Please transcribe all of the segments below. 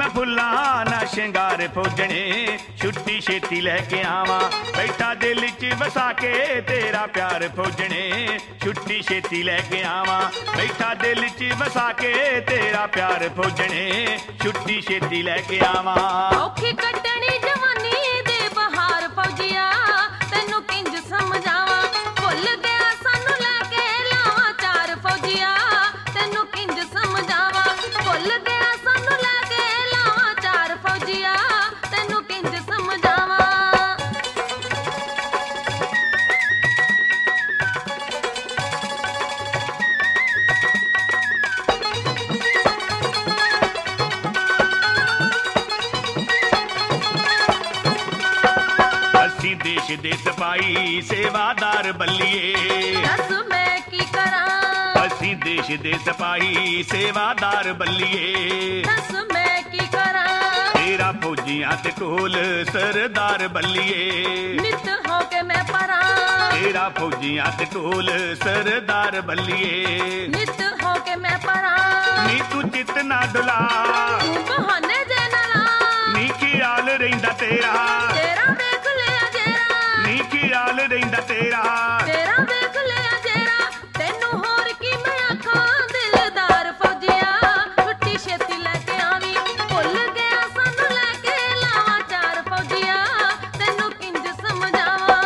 मैं फुल्ला ना शिंगार फौजने, छुट्टी छेती लैके आवां, बैठा दिल च वसा के तेरा प्यार फौजने, छुट्टी छेती लैके आवां, बैठा दिल च वसा के तेरा प्यार फौजने, छुट्टी छेती लैके आवां। औखी कट्टनी जवानी दे बहार फौजिया, तैनू किंज समझावां, भुल गया सानू लैके लावां चार फौजिया, तैनू किंज समझावां, भुल गया सानू लैके लावां चार फौजिया, तैनू किंज समझावां। असी देश दे सिपाही सेवादार बल्लिए, दस मैं की करां, असी देश दे सिपाही सेवादार बल्लिए, दस मैं की करां, तेरा फौजियां ते ढोल सरदार बल्लिए, नित हो के मैं परां, तेरा फौजियां ते ढोल सरदार बल्लिए, नित हो के मैं परां, नी तू चित ना डुला, तू बहाने जे ना ला, नी ख्याल रहिंदा तेरा, तेरा देख लिया जेरा, नी ख्याल रहिंदा तेरा, तेरा देख लिया जेरा, तैनू होर की मैं आखां दिलदार फौजिया, छुट्टी छेती लैके आवीं, भुल गया सानू लैके लावां चार फौजिया, तैनू किंज समझावां।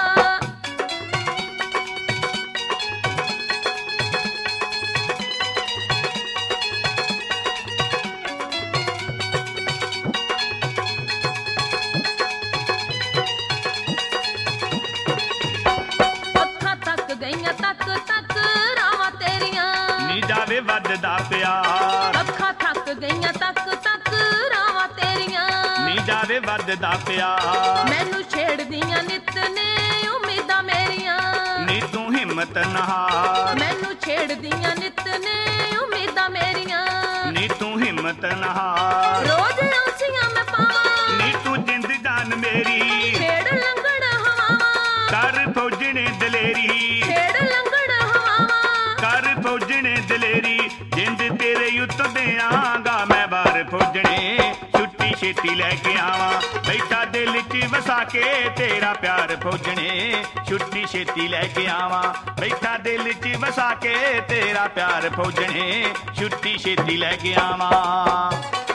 ਅੱਖਾਂ ਤੱਕ ਗਈਆਂ ਤੱਕ ਤੱਕ ਰਾਵਾਂ ਤੇਰੀਆਂ, ਨੀ ਜਾਵੇ ਵੱਧਦਾ ਪਿਆਰ, ਅੱਖਾਂ ਥੱਕ ਗਈਆਂ ਤੱਕ ਤੱਕ ਰਾਵਾਂ ਤੇਰੀਆਂ, ਨੀ ਜਾਵੇ ਵੱਧਦਾ ਪਿਆਰ, ਮੈਨੂੰ ਛੇੜਦੀਆਂ ਨਿਤ ਨੇ ਉਮੀਦਾਂ ਮੇਰੀਆਂ, ਨੀ ਤੂੰ ਹਿੰਮਤ ਨਾ ਹਾਰ, ਮੈਨੂੰ ਛੇੜਦੀਆਂ ਨਿਤ ਨੇ ਉਮੀਦਾਂ ਮੇਰੀਆਂ, ਨੀ ਤੂੰ ਹਿੰਮਤ ਨਾ ਹਾਰ, ਰੋਜ਼ ਔਸੀਆਂ ਮੈਂ ਪਾਵਾਂ, ਨੀ ਤੂੰ ਜਿੰਦ ਜਾਨ ਮੇਰੀ, ਛੇੜ ਲੰਗੜ ਹਵਾਵਾਂ, ਕਰ ਫੌਜਣੇ ਦਲੇਰੀ, ਛੇੜ ਲੰਗੜ ਹਵਾਵਾਂ, ਕਰ ਫੌਜਣੇ ਦਲੇਰੀ, ਜਿੰਦ ਤੇਰੇ ਉੱਤ ਦਿਆਂਗਾ ਮੈਂ ਬਾਰ ਫੌਜਣੇ, ਛੁੱਟੀ ਛੇਤੀ ਲੈ ਕੇ ਆਵਾਂ, ਬੈਠਾ ਦਿਲ 'ਚ ਵਸਾ ਕੇ ਤੇਰਾ ਪਿਆਰ ਫੌਜਣੇ, ਛੁੱਟੀ ਛੇਤੀ ਲੈ ਕੇ ਆਵਾਂ, ਬੈਠਾ ਦਿਲ 'ਚ ਵਸਾ ਕੇ ਤੇਰਾ ਪਿਆਰ ਫੌਜਣੇ, ਛੁੱਟੀ ਛੇਤੀ ਲੈ ਕੇ ਆਵਾਂ।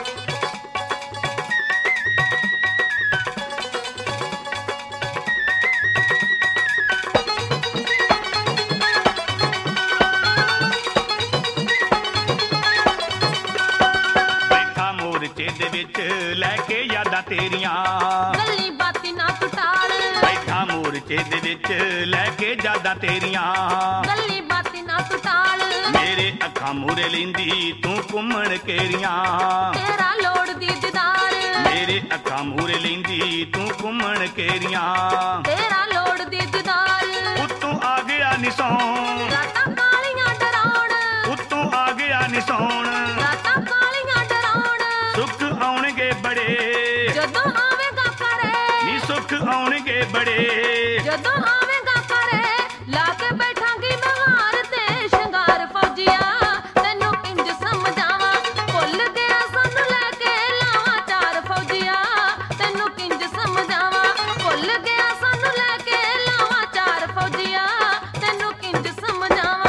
ਬੈਠਾ ਮੋਰਚੇ ਦੇ ਵਿੱਚ ਲੈ ਕੇ ਯਾਦਾਂ ਤੇਰੀਆਂ, ਗੱਲੀ ਬਾਤੀ ਨਾ ਟੁਟਾਲ, ਬੈਠਾ ਮੋਰਚੇ ਦੇ ਵਿੱਚ ਲੈ ਕੇ ਯਾਦਾਂ ਤੇਰੀਆਂ, ਗੱਲੀ ਬਾਤੀ ਨਾ ਟੁਟਾਲ, ਮੇਰੇ ਅੱਖਾਂ ਮੂਰੇ ਲੈਂਦੀ ਤੂੰ ਘੁੰਮਣ ਕੇਰੀਆਂ, ਤੇਰਾ ਲੋੜਦੀ ਦੀਦਾਰ, ਮੇਰੇ ਅੱਖਾਂ ਮੂਰੇ ਲੈਂਦੀ ਤੂੰ ਘੁੰਮਣ ਕੇਰੀਆਂ, ਤੇਰਾ ਲੋੜਦੀ ਦੀਦਾਰ, ਉੱਤੋਂ ਆ ਗਿਆ ਨੀ ਸੌਣ, ਰਾਤਾਂ ਕਾਲੀਆਂ ਡਰਾਉਣ, ਉੱਤੋਂ ਆ ਗਿਆ ਨੀ ਸੌਣ, ਰਾਤਾਂ ਕਾਲੀਆਂ ਡਰਾਉਣ, ਸੁੱਖ ਆਉਣਗੇ ਬੜੇ, ਜਦੋਂ ਆਵੇਗਾ ਘਰੇ, ਨੀ ਸੁੱਖ ਆਉਣਗੇ ਬੜੇ, ਜਦੋਂ ਆਵੇਗਾ ਘਰੇ, ਲਾ ਕੇ ਬੈਠਾਂਗੀ ਮੈਂ ਹਾਰ ਤੇ ਸ਼ਿੰਗਾਰ ਫੌਜੀਆ, ਤੈਨੂੰ ਕਿੰਜ ਸਮਝਾਵਾਂ, ਭੁੱਲ ਗਿਆ ਸਾਨੂੰ ਲੈ ਕੇ ਲਾਵਾਂ ਚਾਰ ਫੌਜੀਆ, ਤੈਨੂੰ ਕਿੰਜ ਸਮਝਾਵਾਂ, ਭੁੱਲ ਗਿਆ ਸਾਨੂੰ ਲੈ ਕੇ ਲਾਵਾਂ ਚਾਰ ਫੌਜੀਆ, ਤੈਨੂੰ ਕਿੰਜ ਸਮਝਾਵਾਂ।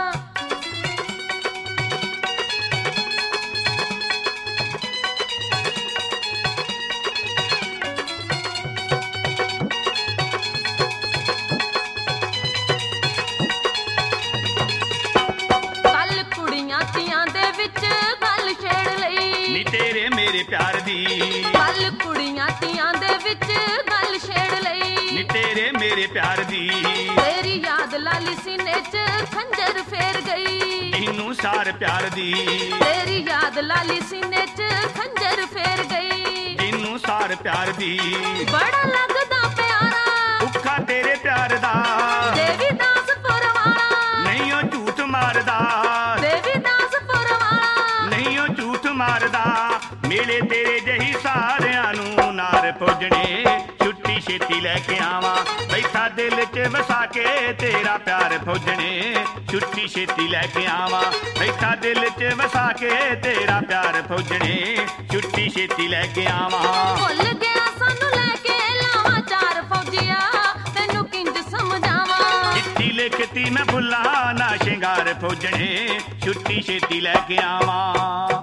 ਕੱਲ ਕੁੜੀਆਂ ਤੀਆਂ ਦੇ ਵਿੱਚ ਗੱਲ ਛੇੜ ਲਈ, ਨੀ ਤੇਰੇ ਮੇਰੇ ਪਿਆਰ ਦੀ, ਕੱਲ ਕੁੜੀਆਂ ਤੀਆਂ ਦੇ ਵਿੱਚ ਗੱਲ ਛੇੜ ਲਈ, ਨੀ ਤੇਰੇ ਮੇਰੇ ਪਿਆਰ ਦੀ, ਤੇਰੀ ਯਾਦ ਲਾਲੀ ਸੀਨੇ 'ਚ ਖੰਜਰ ਫੇਰ ਗਈ, ਤੈਨੂੰ ਸਾਰ ਪਿਆਰ ਦੀ, ਤੇਰੀ ਯਾਦ ਲਾਲੀ ਸੀਨੇ 'ਚ ਖੰਜਰ ਫੇਰ ਗਈ, ਤੈਨੂੰ ਸਾਰ ਪਿਆਰ ਦੀ, ਬੜਾ ਲੱਗਦਾ ਪਿਆਰਾ ਭੁੱਖਾ ਤੇਰੇ ਪਿਆਰ ਦਾ, ਦੇਵੀਦਾਸਪੁਰ ਵਾਲਾ, ਨਹੀਂ ਉਹ ਝੂਠ ਮਾਰਦਾ, ਦੇਵੀਦਾਸਪੁਰ ਵਾਲਾ, ਨਹੀਂ ਉਹ ਝੂਠ ਮਾਰਦਾ, ਮੇਲੇ ਤੇਰੇ ਜਹੀ ਸਾਰਿਆਂ ਨੂੰ ਨਾਰ ਪੁੱਜਣੇ, ਛੁੱਟੀ ਛੇਤੀ ਲੈ ਕੇ ਆਵਾਂ, ਬੈਠਾ दिल च वसा के तेरा प्यार फौजने छुट्टी छेती लैके आवा बैठा दिल च वसा के तेरा प्यार फौजने छुट्टी छेती लैके आवा ਭੁੱਲ ਗਿਆ ਸਾਨੂੰ ਲੈ ਕੇ ਲਾਵਾਂ ਚਾਰ ਫੌਜੀਆ ਤੈਨੂੰ ਕਿੰਜ ਸਮਝਾਵਾਂ चिट्ठी लिखती मैं भुला ना शिंगार फौजने छुट्टी छेती लैके आवा